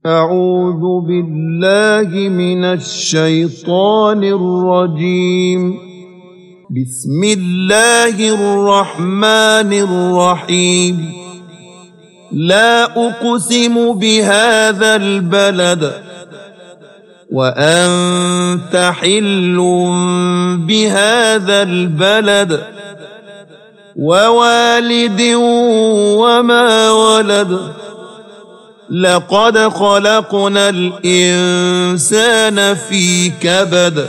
أعوذ بالله من الشيطان الرجيم. بسم الله الرحمن الرحيم. لا أقسم بهذا البلد وأنت حل بهذا البلد ووالد وما ولد. لقد خلقنا الإنسان في كبد.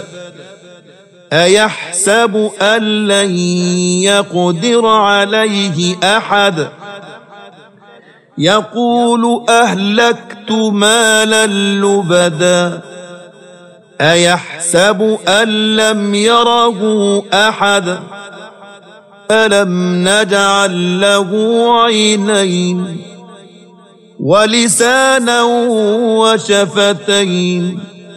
أيحسب أن لن يقدر عليه أحد. يقول أهلكت مالا لبدا. أيحسب أن لم يره أحد. ألم نجعل له عينين ولسانا وشفتين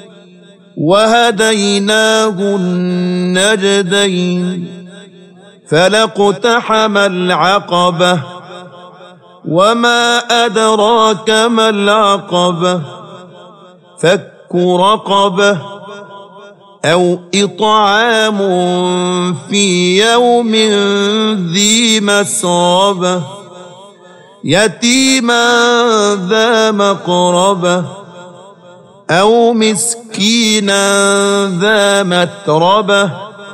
وهديناه النجدين. فلاقتحم العقبة وما أدراك ما العقبة. فك رقبة أو إطعام في يوم ذي مسغبة يتيما ذا مقربة أو مسكينا ذا متربة.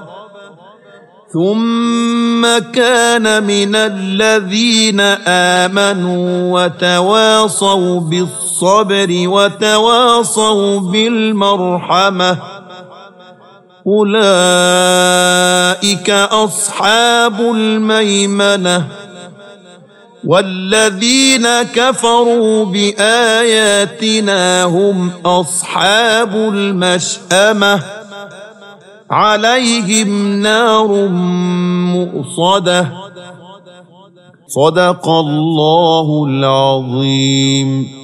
ثم كان من الذين آمنوا وتواصوا بالصبر وتواصوا بالمرحمة. أولئك أصحاب الميمنة. والذين كفروا بآياتنا هم أصحاب المشأمة. عليهم نار مؤصدة. صدق الله العظيم.